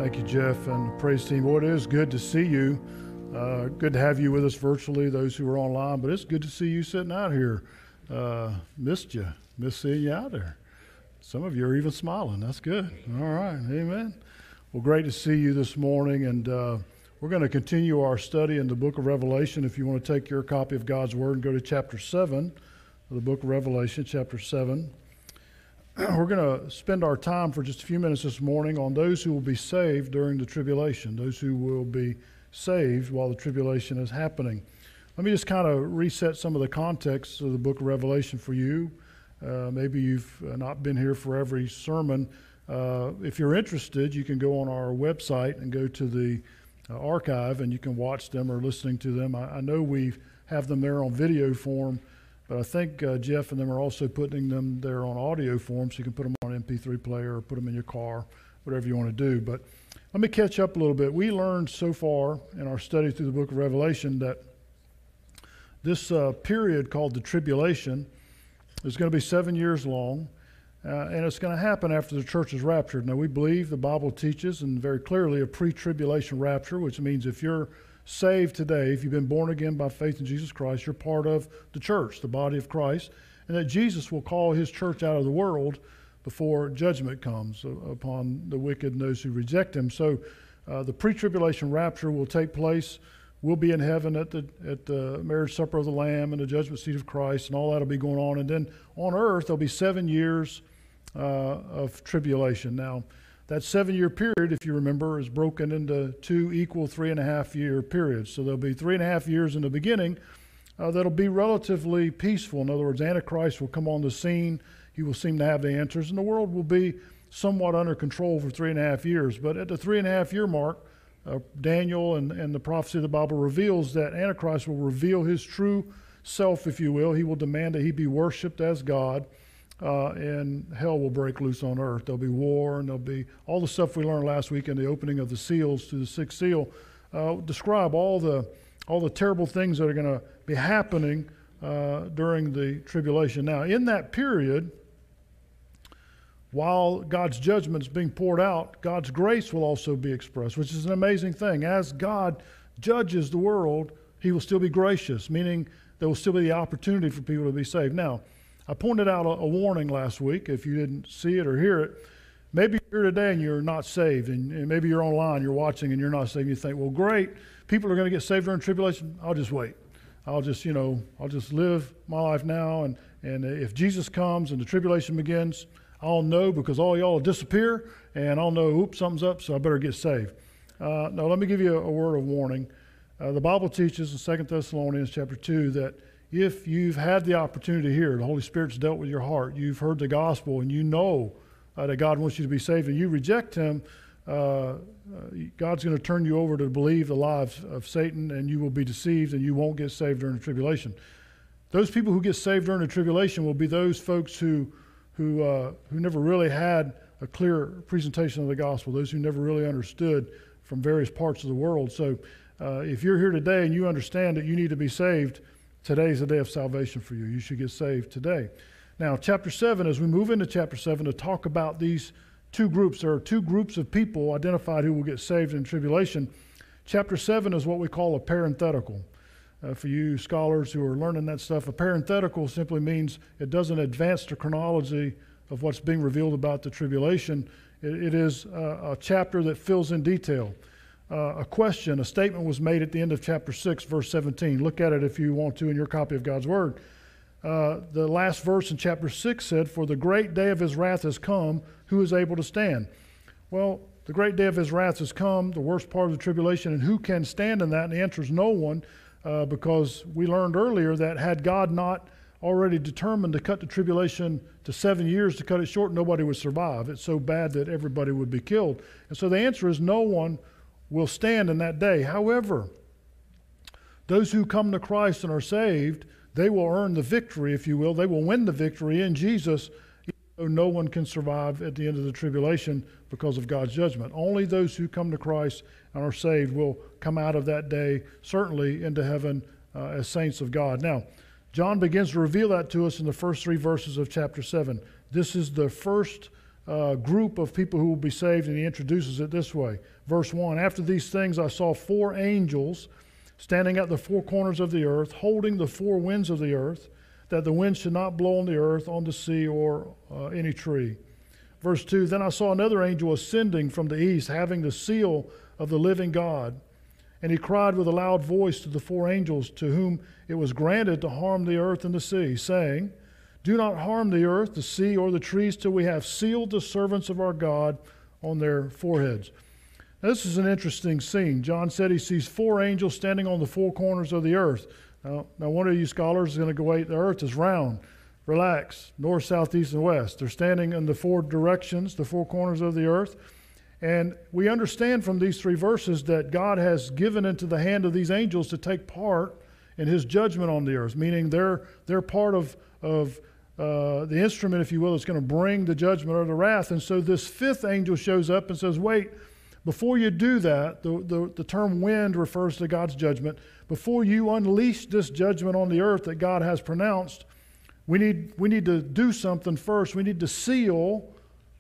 Thank you, Jeff, and the praise team. Boy, it is good to see you. Good to have you with us virtually, those who are online, but it's good to see you sitting out here. Missed you. Missed seeing you out there. Some of you are even smiling. That's good. All right. Amen. Well, great to see you this morning, and we're going to continue our study in the book of Revelation. If you want to take your copy of God's Word and go to chapter 7 of the book of Revelation, chapter 7. We're going to spend our time for just a few minutes this morning on those who will be saved during the tribulation, those who will be saved while the tribulation is happening. Let me just kind of reset some of the context of the book of Revelation for you. Maybe you've not been here for every sermon. If you're interested, you can go on our website and go to the archive, and you can watch them or listening to them. I know we have them there on video form, but I think Jeff and them are also putting them there on audio form, so you can put them on MP3 player or put them in your car, whatever you want to do. But let me catch up a little bit. We learned so far in our study through the book of Revelation that this period called the tribulation is going to be 7 years long, and it's going to happen after the church is raptured. Now, we believe the Bible teaches, and very clearly, a pre-tribulation rapture, which means if you're saved today, if you've been born again by faith in Jesus Christ, you're part of the church, the body of Christ, and that Jesus will call his church out of the world before judgment comes upon the wicked and those who reject him. So the pre-tribulation rapture will take place. We'll be in heaven at the marriage supper of the Lamb and the judgment seat of Christ, and all that will be going on. And then on earth, there'll be 7 years of tribulation. Now, that 7-year period, if you remember, is broken into two equal 3.5-year periods. So there'll be 3.5 years in the beginning that'll be relatively peaceful. In other words, Antichrist will come on the scene. He will seem to have the answers, and the world will be somewhat under control for 3.5 years. But at the 3.5-year mark, Daniel and the prophecy of the Bible reveals that Antichrist will reveal his true self, if you will. He will demand that he be worshipped as God. And hell will break loose on earth. There'll be war, and there'll be all the stuff we learned last week in the opening of the seals to the sixth seal. Describe all the terrible things that are going to be happening during the tribulation. Now, in that period, while God's judgment is being poured out, God's grace will also be expressed, which is an amazing thing. As God judges the world, he will still be gracious, meaning there will still be the opportunity for people to be saved. Now, I pointed out a warning last week. If you didn't see it or hear it, maybe you're here today and you're not saved, and maybe you're online, you're watching and you're not saved. You think, well, great, people are going to get saved during tribulation. I'll just wait. I'll just live my life now, and if Jesus comes and the tribulation begins, I'll know, because all y'all will disappear, and I'll know, oops, something's up, so I better get saved. No, let me give you a word of warning. The Bible teaches in 2 Thessalonians chapter 2 that if you've had the opportunity to hear, the Holy Spirit's dealt with your heart, you've heard the gospel, and you know that God wants you to be saved, and you reject him, God's going to turn you over to believe the lie of Satan, and you will be deceived, and you won't get saved during the tribulation. Those people who get saved during the tribulation will be those folks who never really had a clear presentation of the gospel, those who never really understood from various parts of the world. So if you're here today and you understand that you need to be saved, today's the day of salvation for you. You should get saved today. Now, chapter 7, as we move into chapter 7 to talk about these two groups, there are two groups of people identified who will get saved in tribulation. Chapter 7 is what we call a parenthetical. For you scholars who are learning that stuff, a parenthetical simply means it doesn't advance the chronology of what's being revealed about the tribulation. It is a chapter that fills in detail. A statement was made at the end of chapter 6, verse 17. Look at it if you want to in your copy of God's Word. The last verse in chapter 6 said, "For the great day of his wrath has come, who is able to stand?" Well, the great day of his wrath has come, the worst part of the tribulation, and who can stand in that? And the answer is no one, because we learned earlier that had God not already determined to cut the tribulation to 7 years, to cut it short, nobody would survive. It's so bad that everybody would be killed. And so the answer is no one will stand in that day. However, those who come to Christ and are saved, they will earn the victory, if you will. They will win the victory in Jesus, even though no one can survive at the end of the tribulation because of God's judgment. Only those who come to Christ and are saved will come out of that day, certainly into heaven as saints of God. Now, John begins to reveal that to us in the first 3 verses of chapter 7. This is the first group of people who will be saved, and he introduces it this way. Verse 1, after these things I saw 4 angels standing at the 4 corners of the earth, holding the 4 winds of the earth, that the wind should not blow on the earth, on the sea, or any tree. Verse 2, then I saw another angel ascending from the east, having the seal of the living God. And he cried with a loud voice to the 4 angels to whom it was granted to harm the earth and the sea, saying, do not harm the earth, the sea, or the trees till we have sealed the servants of our God on their foreheads. Now, this is an interesting scene. John said he sees 4 angels standing on the 4 corners of the earth. Now one of you scholars is going to go, wait, the earth is round. Relax, north, south, east, and west. They're standing in the 4 directions, the 4 corners of the earth. And we understand from these 3 verses that God has given into the hand of these angels to take part in his judgment on the earth, meaning they're part of the instrument, if you will, that's going to bring the judgment or the wrath. And so this 5th angel shows up and says, wait, before you do that, the term wind refers to God's judgment. Before you unleash this judgment on the earth that God has pronounced, we need to do something first. We need to seal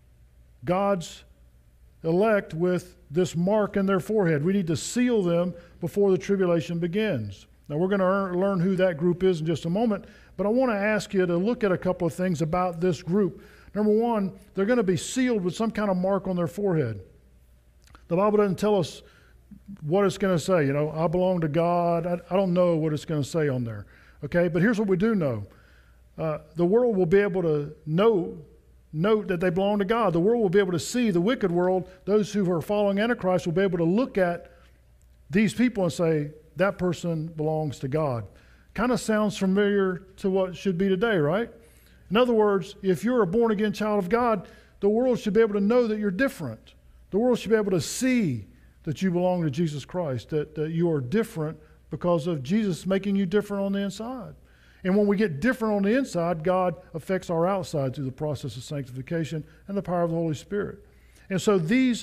God's elect with this mark in their forehead. We need to seal them before the tribulation begins. Now we're going to learn who that group is in just a moment, but I want to ask you to look at a couple of things about this group. Number one, they're going to be sealed with some kind of mark on their forehead. The Bible doesn't tell us what it's going to say. You know, I belong to God. I don't know what it's going to say on there. Okay, but here's what we do know. The world will be able to note that they belong to God. The world will be able to see, the wicked world, those who are following Antichrist will be able to look at these people and say, that person belongs to God. Kind of sounds familiar to what should be today, right? In other words, if you're a born-again child of God, the world should be able to know that you're different. The world should be able to see that you belong to Jesus Christ, that you are different because of Jesus making you different on the inside. And when we get different on the inside, God affects our outside through the process of sanctification and the power of the Holy Spirit. And so these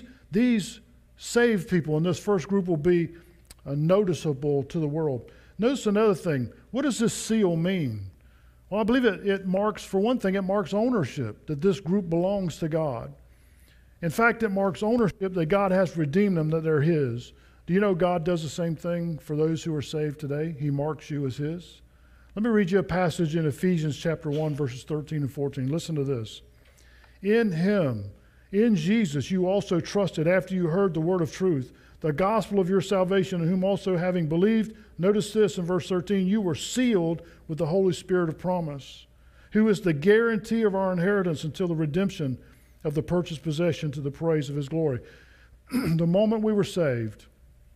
saved people in this first group will be noticeable to the world. Notice another thing. What does this seal mean? Well, I believe it marks, for one thing, it marks ownership, that this group belongs to God. In fact, it marks ownership that God has redeemed them, that they're his. Do you know God does the same thing for those who are saved today? He marks you as his. Let me read you a passage in Ephesians chapter 1, verses 13 and 14. Listen to this. In him, in Jesus, you also trusted after you heard the word of truth, the gospel of your salvation, in whom also having believed, notice this in verse 13, you were sealed with the Holy Spirit of promise, who is the guarantee of our inheritance until the redemption of the purchased possession to the praise of his glory. The moment we were saved,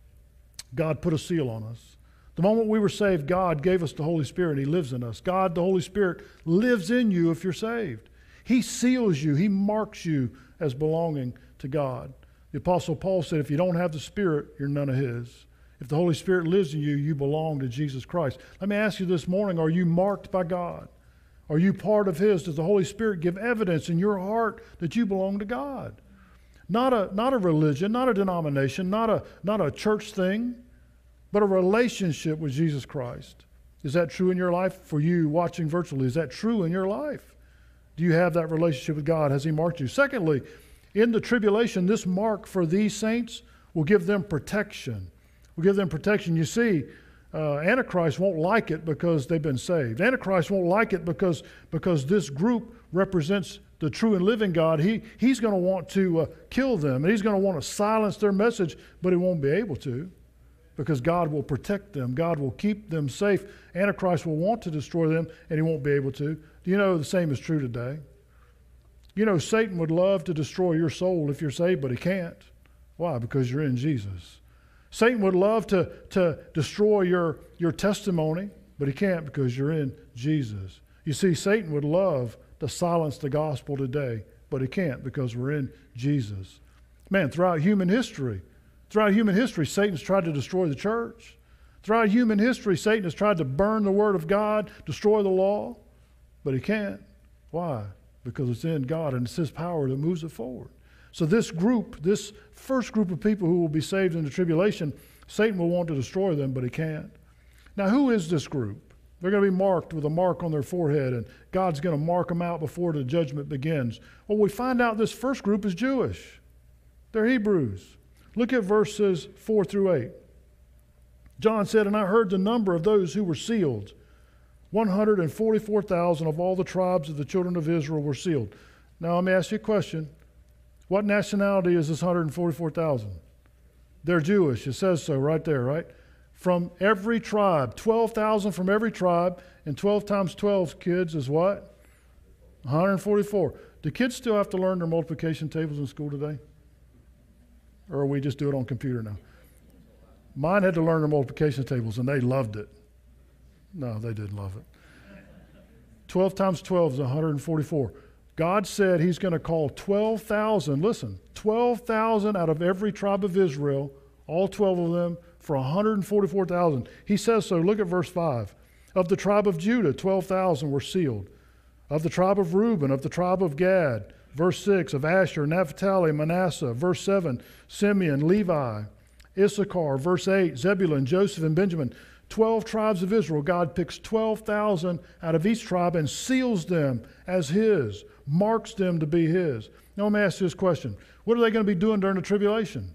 God put a seal on us. The moment we were saved, God gave us the Holy Spirit. He lives in us. God, the Holy Spirit, lives in you if you're saved. He seals you. He marks you as belonging to God. The Apostle Paul said, if you don't have the Spirit, you're none of his. If the Holy Spirit lives in you, you belong to Jesus Christ. Let me ask you this morning, are you marked by God? Are you part of his? Does the Holy Spirit give evidence in your heart that you belong to God? Not a religion, not a denomination, not a church thing, but a relationship with Jesus Christ. Is that true in your life? For you watching virtually, is that true in your life? Do you have that relationship with God? Has he marked you? Secondly, in the tribulation, this mark for these saints will give them protection. Will give them protection. You see, Antichrist won't like it because they've been saved. Antichrist won't like it because this group represents the true and living God. He's going to want to kill them, and he's going to want to silence their message, but he won't be able to because God will protect them. God will keep them safe. Antichrist will want to destroy them, and he won't be able to. Do you know the same is true today? You know, Satan would love to destroy your soul if you're saved, but he can't. Why? Because you're in Jesus. Satan would love to destroy your testimony, but he can't because you're in Jesus. You see, Satan would love to silence the gospel today, but he can't because we're in Jesus. Man, throughout human history, Satan's tried to destroy the church. Throughout human history, Satan has tried to burn the word of God, destroy the law, but he can't. Why? Because it's in God and it's his power that moves it forward. So this group, this first group of people who will be saved in the tribulation, Satan will want to destroy them, but he can't. Now, who is this group? They're going to be marked with a mark on their forehead, and God's going to mark them out before the judgment begins. Well, we find out this first group is Jewish. They're Hebrews. Look at verses 4 through 8. John said, "And I heard the number of those who were sealed. 144,000 of all the tribes of the children of Israel were sealed." Now, let me ask you a question. What nationality is this 144,000? They're Jewish. It says so right there, right? From every tribe, 12,000 from every tribe, and 12 times 12 kids is what? 144. Do kids still have to learn their multiplication tables in school today? Or we just do it on computer now? Mine had to learn their multiplication tables, and they loved it. No, they didn't love it. 12 times 12 is 144. God said he's going to call 12,000, listen, 12,000 out of every tribe of Israel, all 12 of them, for 144,000. He says so. Look at verse 5. Of the tribe of Judah, 12,000 were sealed. Of the tribe of Reuben, of the tribe of Gad, verse 6, of Asher, Naphtali, Manasseh, verse 7, Simeon, Levi, Issachar, verse 8, Zebulun, Joseph, and Benjamin. 12 tribes of Israel. God picks 12,000 out of each tribe and seals them as his, marks them to be his. Now let me ask you this question. What are they going to be doing during the tribulation?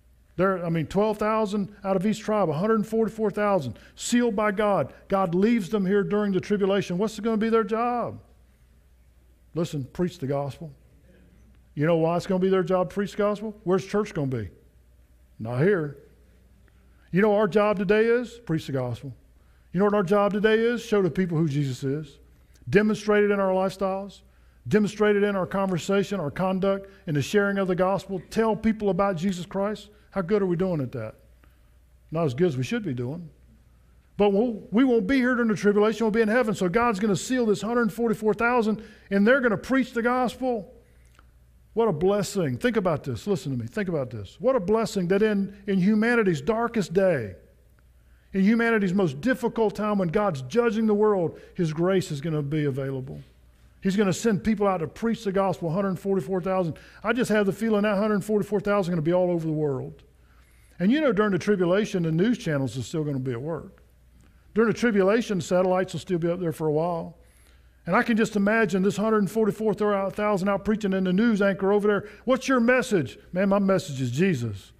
12,000 out of each tribe, 144,000, sealed by God. God leaves them here during the tribulation. What's going to be their job? Listen, preach the gospel. You know why it's going to be their job to preach the gospel? Where's church going to be? Not here. You know what our job today is? Preach the gospel. You know what our job today is? Show the people who Jesus is. Demonstrate it in our lifestyles. Demonstrate it in our conversation, our conduct, in the sharing of the gospel. Tell people about Jesus Christ. How good are we doing at that? Not as good as we should be doing. But we won't be here during the tribulation. We'll be in heaven. So God's going to seal this 144,000, and they're going to preach the gospel. What a blessing. Think about this. Listen to me. Think about this. What a blessing that in humanity's darkest day, in humanity's most difficult time when God's judging the world, his grace is going to be available. He's going to send people out to preach the gospel, 144,000. I just have the feeling that 144,000 are going to be all over the world. And you know, during the tribulation, the news channels are still going to be at work. During the tribulation, satellites will still be up there for a while. And I can just imagine this 144,000 out preaching, and the news anchor over there. What's your message? Man, my message is Jesus.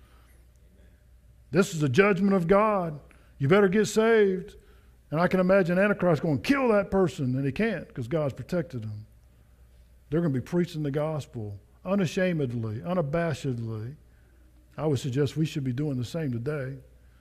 This is the judgment of God. You better get saved. And I can imagine Antichrist going, kill that person. And he can't because God's protected him. They're going to be preaching the gospel unashamedly, unabashedly. I would suggest we should be doing the same today.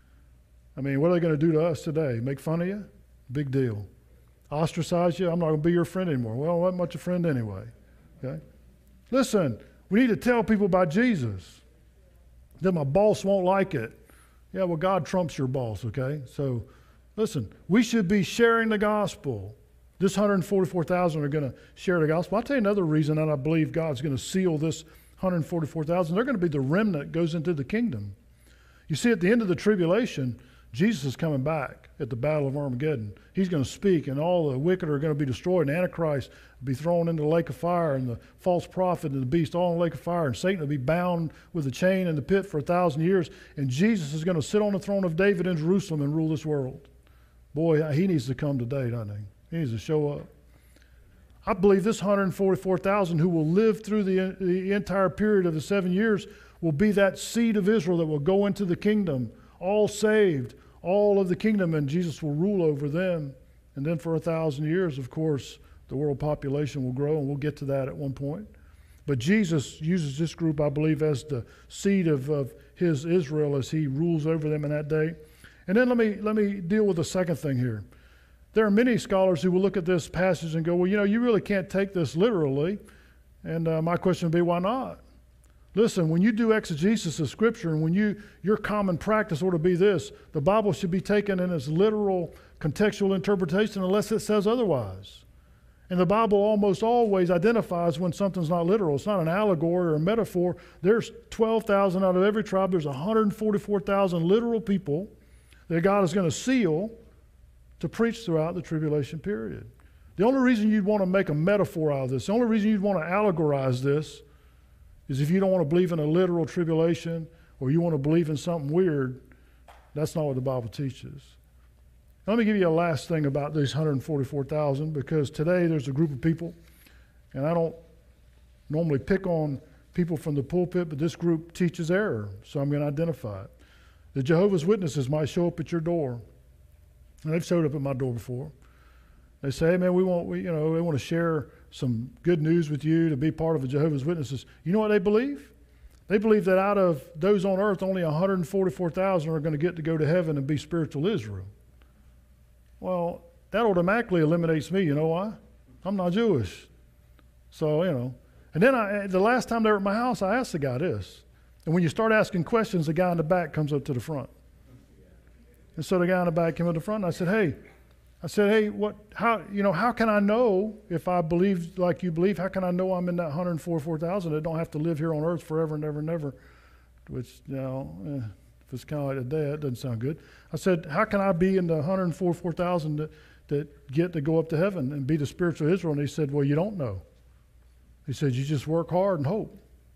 I mean, what are they going to do to us today? Make fun of you? Big deal. Ostracize you? I'm not going to be your friend anymore. Well, I wasn't much a friend anyway. Okay? Listen, we need to tell people about Jesus. Then my boss won't like it. Yeah, well, God trumps your boss, okay? So, listen, we should be sharing the gospel. This 144,000 are going to share the gospel. I'll tell you another reason that I believe God's going to seal this 144,000. They're going to be the remnant that goes into the kingdom. You see, at the end of the tribulation, Jesus is coming back at the Battle of Armageddon. He's going to speak, and all the wicked are going to be destroyed, and Antichrist will be thrown into the lake of fire, and the false prophet and the beast all in the lake of fire, and Satan will be bound with a chain in the pit for 1,000 years, and Jesus is going to sit on the throne of David in Jerusalem and rule this world. Boy, he needs to come today, doesn't he? He needs to show up. I believe this 144,000 who will live through the entire period of the 7 years will be that seed of Israel that will go into the kingdom, all saved, all of the kingdom, and Jesus will rule over them. And then for 1,000 years, of course, the world population will grow, and we'll get to that at one point. But Jesus uses this group, I believe, as the seed of his Israel as he rules over them in that day. And then let me deal with the second thing here. There are many scholars who will look at this passage and go, well, you know, you really can't take this literally. And my question would be, why not? Listen, when you do exegesis of Scripture, and when your common practice ought to be this, the Bible should be taken in its literal contextual interpretation unless it says otherwise. And the Bible almost always identifies when something's not literal. It's not an allegory or a metaphor. There's 12,000 out of every tribe. There's 144,000 literal people that God is going to seal to preach throughout the tribulation period. The only reason you'd want to make a metaphor out of this, the only reason you'd want to allegorize this, is if you don't want to believe in a literal tribulation or you want to believe in something weird. That's not what the Bible teaches. Let me give you a last thing about these 144,000, because today there's a group of people, and I don't normally pick on people from the pulpit, but this group teaches error, so I'm going to identify it. The Jehovah's Witnesses might show up at your door, and they've showed up at my door before. They say, hey man, we want to share some good news with you, to be part of the Jehovah's Witnesses. You know what they believe? They believe that out of those on earth, only 144,000 are going to get to go to heaven and be spiritual Israel. Well, that automatically eliminates me. You know why? I'm not Jewish. So, And then the last time they were at my house, I asked the guy this. And when you start asking questions, the guy in the back comes up to the front. And so the guy in the back came up to the front, and I said, hey, how can I know if I believe like you believe? How can I know I'm in that 144,000 that don't have to live here on earth forever and ever and ever? Which, if it's kind of like today, that doesn't sound good. I said, how can I be in the 144,000 that get to go up to heaven and be the spiritual Israel? And he said, well, you don't know. He said, you just work hard and hope.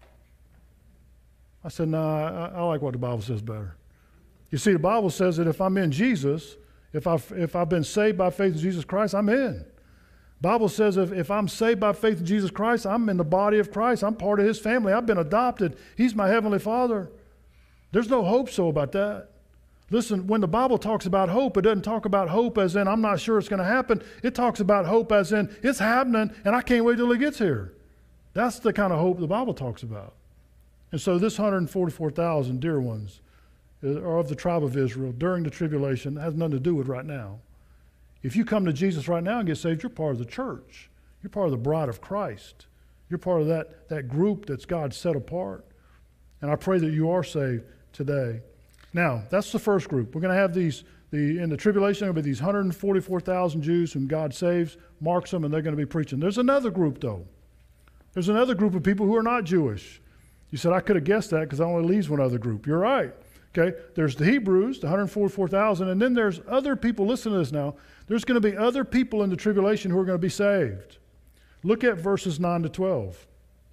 I said, no, I like what the Bible says better. You see, the Bible says that if I'm in Jesus, if I've been saved by faith in Jesus Christ, I'm in. Bible says if I'm saved by faith in Jesus Christ, I'm in the body of Christ. I'm part of his family. I've been adopted. He's my heavenly Father. There's no hope so about that. Listen, when the Bible talks about hope, it doesn't talk about hope as in I'm not sure it's going to happen. It talks about hope as in it's happening and I can't wait till it gets here. That's the kind of hope the Bible talks about. And so this 144,000 dear ones are of the tribe of Israel during the tribulation. It has nothing to do with right now. If you come to Jesus right now and get saved, you're part of the church. You're part of the bride of Christ. You're part of that group that's God set apart. And I pray that you are saved today. Now, that's the first group. We're going to have in the tribulation, there'll be these 144,000 Jews whom God saves, marks them, and they're going to be preaching. There's another group, though. There's another group of people who are not Jewish. You said, I could have guessed that because I only leaves one other group. You're right. Okay, there's the Hebrews, the 144,000, and then there's other people. Listen to this now. There's going to be other people in the tribulation who are going to be saved. Look at verses 9 to 12.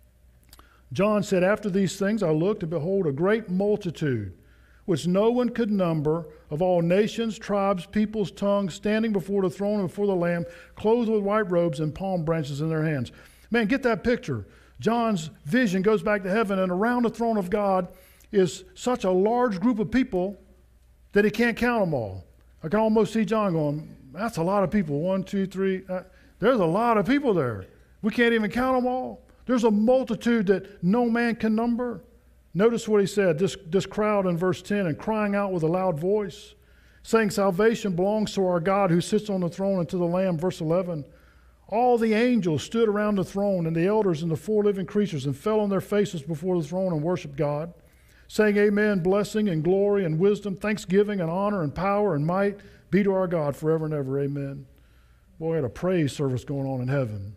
John said, after these things I looked, and behold, a great multitude, which no one could number, of all nations, tribes, peoples, tongues, standing before the throne and before the Lamb, clothed with white robes and palm branches in their hands. Man, get that picture. John's vision goes back to heaven, and around the throne of God is such a large group of people that he can't count them all. I can almost see John going, that's a lot of people. 1, 2, 3. There's a lot of people there. We can't even count them all. There's a multitude that no man can number. Notice what he said, this crowd in verse 10, and crying out with a loud voice, saying, salvation belongs to our God who sits on the throne and to the Lamb. Verse 11, all the angels stood around the throne, and the elders and the 4 living creatures, and fell on their faces before the throne and worshiped God, saying, amen, blessing and glory and wisdom, thanksgiving and honor and power and might be to our God forever and ever. Amen. Boy, we had a praise service going on in heaven.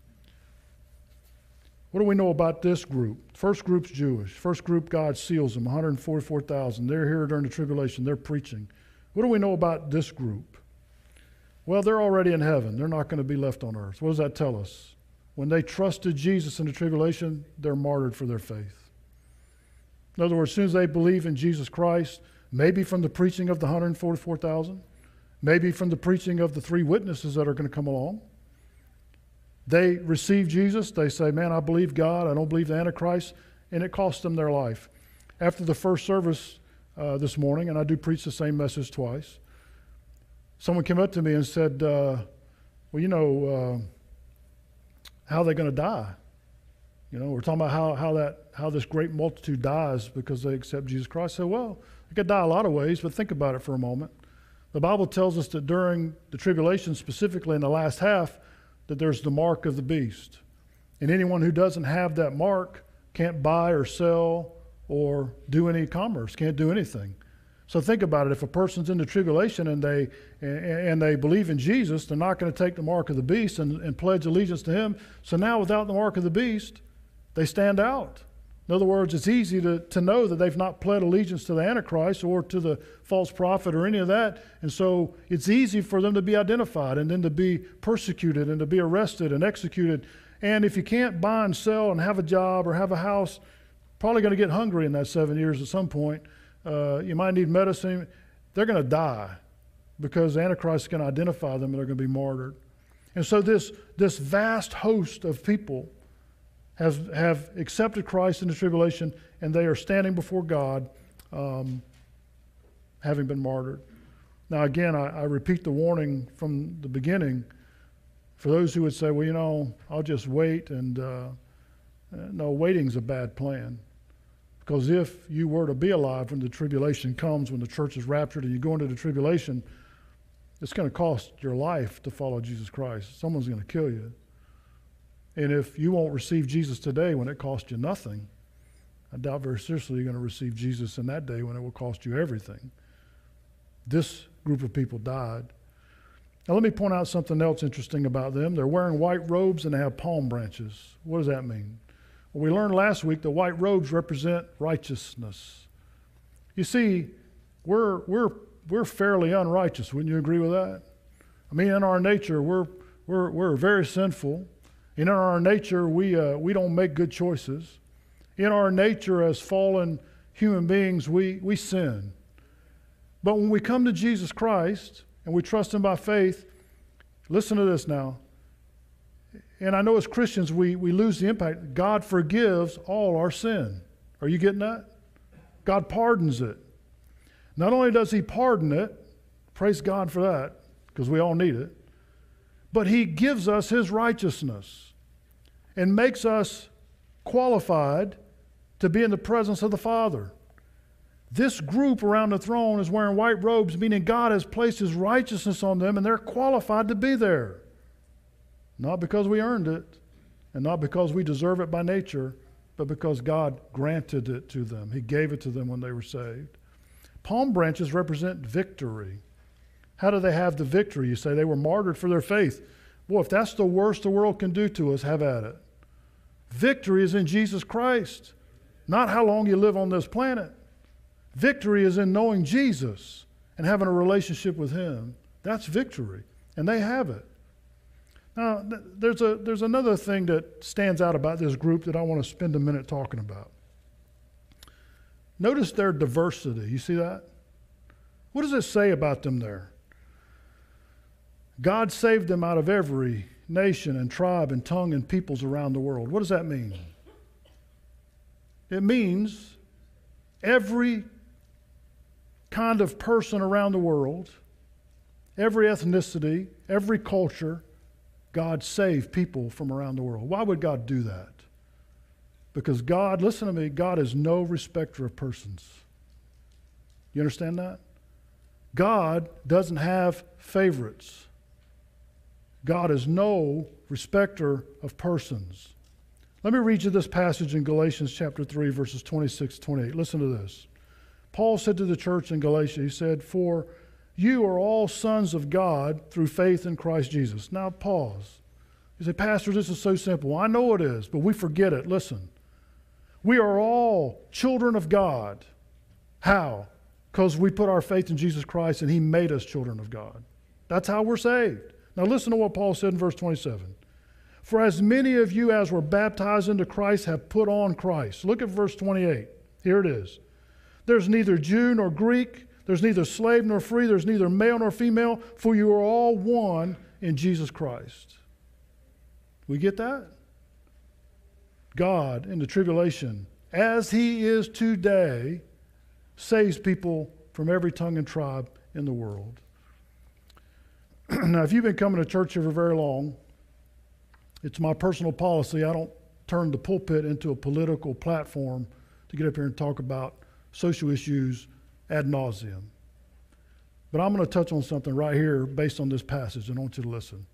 What do we know about this group? First group's Jewish. First group, God seals them, 144,000. They're here during the tribulation. They're preaching. What do we know about this group? Well, they're already in heaven. They're not going to be left on earth. What does that tell us? When they trusted Jesus in the tribulation, they're martyred for their faith. In other words, as soon as they believe in Jesus Christ, maybe from the preaching of the 144,000, maybe from the preaching of the 3 witnesses that are going to come along, they receive Jesus. They say, man, I believe God. I don't believe the Antichrist. And it costs them their life. After the first service this morning, and I do preach the same message twice, someone came up to me and said, well, how are they going to die? We're talking about how this great multitude dies because they accept Jesus Christ. I said, well, they could die a lot of ways, but think about it for a moment. The Bible tells us that during the tribulation, specifically in the last half, that there's the mark of the beast. And anyone who doesn't have that mark can't buy or sell or do any commerce, can't do anything. So think about it. If a person's in the tribulation and they believe in Jesus, they're not going to take the mark of the beast and pledge allegiance to him. So now without the mark of the beast, they stand out. In other words, it's easy to know that they've not pled allegiance to the Antichrist or to the false prophet or any of that. And so it's easy for them to be identified and then to be persecuted and to be arrested and executed. And if you can't buy and sell and have a job or have a house, probably going to get hungry in that 7 years at some point. You might need medicine. They're going to die. because Antichrist can identify them and they're going to be martyred. And so this vast host of people have accepted Christ in the tribulation, and they are standing before God, having been martyred. Now again, I repeat the warning from the beginning for those who would say, well, you know, I'll just wait, and no, waiting's a bad plan. Because if you were to be alive when the tribulation comes, when the church is raptured and you go into the tribulation, it's going to cost your life to follow Jesus Christ. Someone's going to kill you. And if you won't receive Jesus today when it costs you nothing, I doubt very seriously you're going to receive Jesus in that day when it will cost you everything. This group of people died. Now let me point out something else interesting about them. They're wearing white robes and they have palm branches. What does that mean? Well, we learned last week that white robes represent righteousness. You see, we're fairly unrighteous. Wouldn't you agree with that? I mean, in our nature, we're very sinful. And in our nature, we don't make good choices. In our nature, as fallen human beings, we sin. But when we come to Jesus Christ and we trust Him by faith, listen to this now. And I know as Christians, we lose the impact. God forgives all our sin. Are you getting that? God pardons it. Not only does He pardon it, praise God for that, because we all need it, but He gives us His righteousness and makes us qualified to be in the presence of the Father. This group around the throne is wearing white robes, meaning God has placed His righteousness on them and they're qualified to be there. Not because we earned it and not because we deserve it by nature, but because God granted it to them. He gave it to them when they were saved. Palm branches represent victory. How do they have the victory? You say they were martyred for their faith. Boy, if that's the worst the world can do to us, have at it. Victory is in Jesus Christ, not how long you live on this planet. Victory is in knowing Jesus and having a relationship with Him. That's victory, and they have it. Now, there's another thing that stands out about this group that I want to spend a minute talking about. Notice their diversity. You see that? What does it say about them there? God saved them out of every nation and tribe and tongue and peoples around the world. What does that mean? It means every kind of person around the world, every ethnicity, every culture, God saved people from around the world. Why would God do that? Because God, listen to me, God is no respecter of persons. You understand that? God doesn't have favorites. God is no respecter of persons. Let me read you this passage in Galatians chapter 3, verses 26 to 28. Listen to this. Paul said to the church in Galatia, he said, "For you are all sons of God through faith in Christ Jesus." Now pause. You say, "Pastor, this is so simple." I know it is, but we forget it. Listen. We are all children of God. How? Because we put our faith in Jesus Christ and He made us children of God. That's how we're saved. Now listen to what Paul said in verse 27. "For as many of you as were baptized into Christ have put on Christ." Look at verse 28. Here it is. "There's neither Jew nor Greek. There's neither slave nor free. There's neither male nor female. For you are all one in Jesus Christ." We get that? God, in the tribulation, as He is today, saves people from every tongue and tribe in the world. Now, if you've been coming to church here for very long, it's my personal policy. I don't turn the pulpit into a political platform to get up here and talk about social issues ad nauseum. But I'm going to touch on something right here based on this passage, and I want you to listen.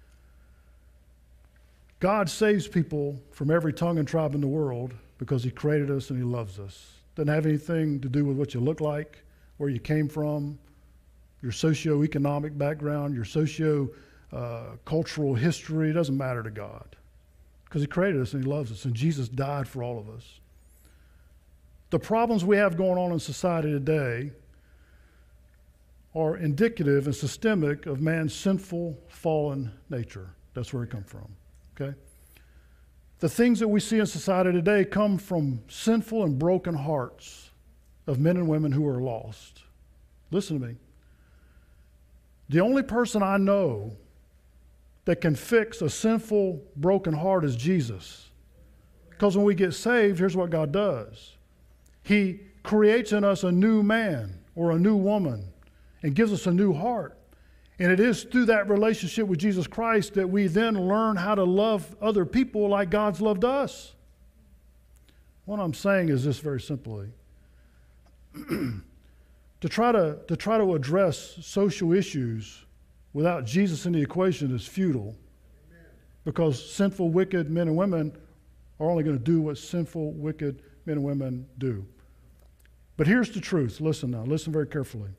God saves people from every tongue and tribe in the world because He created us and He loves us. Doesn't have anything to do with what you look like, where you came from, your socioeconomic background, your cultural history. It doesn't matter to God because He created us and He loves us, and Jesus died for all of us. The problems we have going on in society today are indicative and systemic of man's sinful, fallen nature. That's where it comes from. Okay? The things that we see in society today come from sinful and broken hearts of men and women who are lost. Listen to me. The only person I know that can fix a sinful, broken heart is Jesus. Because when we get saved, here's what God does. He creates in us a new man or a new woman and gives us a new heart. And it is through that relationship with Jesus Christ that we then learn how to love other people like God's loved us. What I'm saying is this very simply. To try to address social issues without Jesus in the equation is futile. Amen. Because sinful, wicked men and women are only going to do what sinful, wicked men and women do. But here's the truth. Listen now. Listen very carefully.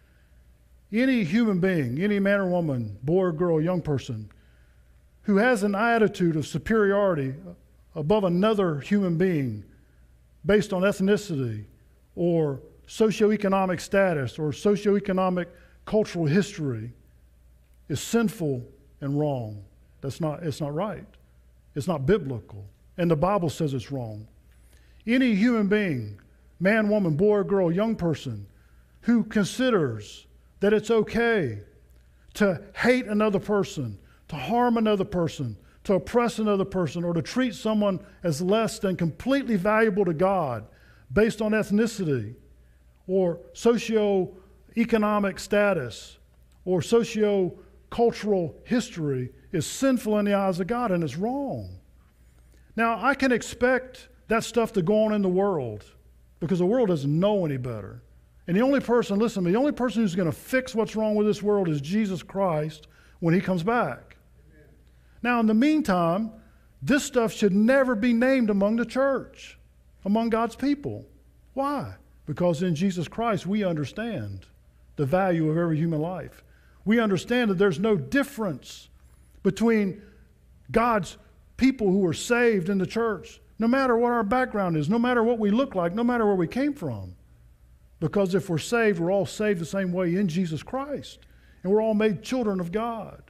Any human being, any man or woman, boy or girl, young person, who has an attitude of superiority above another human being based on ethnicity or socioeconomic status or socioeconomic cultural history is sinful and wrong. It's not right. It's not biblical. And the Bible says it's wrong. Any human being, man, woman, boy or girl, young person, who considers that it's okay to hate another person, to harm another person, to oppress another person, or to treat someone as less than completely valuable to God based on ethnicity or socio-economic status or socio-cultural history is sinful in the eyes of God, and it's wrong. Now, I can expect that stuff to go on in the world because the world doesn't know any better. And the only person, listen to me, the only person who's going to fix what's wrong with this world is Jesus Christ when he comes back. Amen. Now, in the meantime, this stuff should never be named among the church, among God's people. Why? Because in Jesus Christ, we understand the value of every human life. We understand that there's no difference between God's people who are saved in the church, no matter what our background is, no matter what we look like, no matter where we came from. Because if we're saved, we're all saved the same way in Jesus Christ. And we're all made children of God.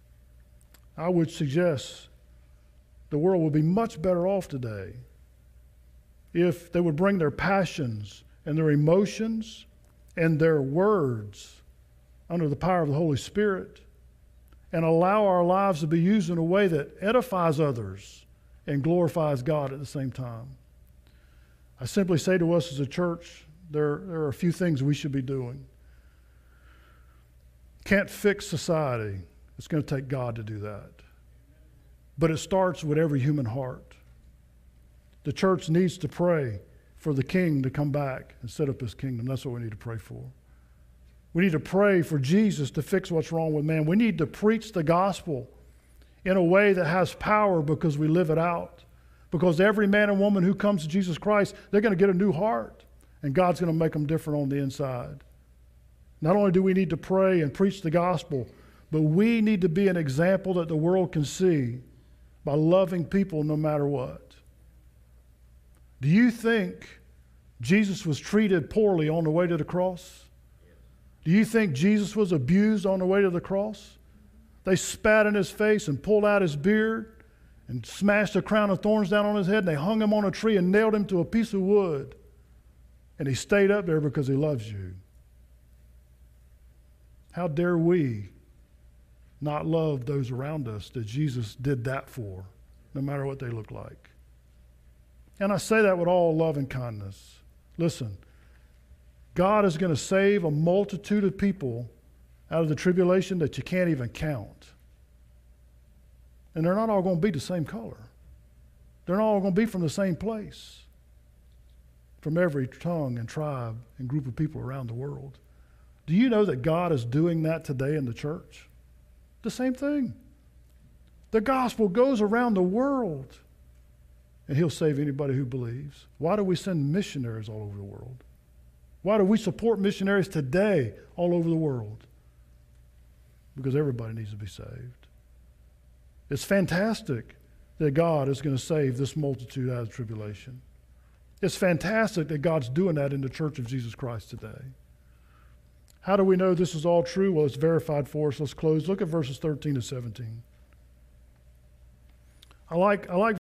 I would suggest the world would be much better off today if they would bring their passions and their emotions and their words under the power of the Holy Spirit and allow our lives to be used in a way that edifies others and glorifies God at the same time. I simply say to us as a church, there are a few things we should be doing. Can't fix society. It's going to take God to do that. But it starts with every human heart. The church needs to pray for the king to come back and set up his kingdom. That's what we need to pray for. We need to pray for Jesus to fix what's wrong with man. We need to preach the gospel in a way that has power because we live it out. Because every man and woman who comes to Jesus Christ, they're going to get a new heart. And God's going to make them different on the inside. Not only do we need to pray and preach the gospel, but we need to be an example that the world can see by loving people no matter what. Do you think Jesus was treated poorly on the way to the cross? Do you think Jesus was abused on the way to the cross? They spat in his face and pulled out his beard and smashed a crown of thorns down on his head, and they hung him on a tree and nailed him to a piece of wood. And he stayed up there because he loves you. How dare we not love those around us that Jesus did that for, no matter what they look like? And I say that with all love and kindness. Listen, God is going to save a multitude of people out of the tribulation that you can't even count. And they're not all going to be the same color. They're not all going to be from the same place. From every tongue and tribe and group of people around the world. Do you know that God is doing that today in the church? The same thing. The gospel goes around the world, and he'll save anybody who believes. Why do we send missionaries all over the world? Why do we support missionaries today all over the world? Because everybody needs to be saved. It's fantastic that God is going to save this multitude out of tribulation. It's fantastic that God's doing that in the Church of Jesus Christ today. How do we know this is all true? Well, it's verified for us. Let's close. Look at verses 13 to 17. I like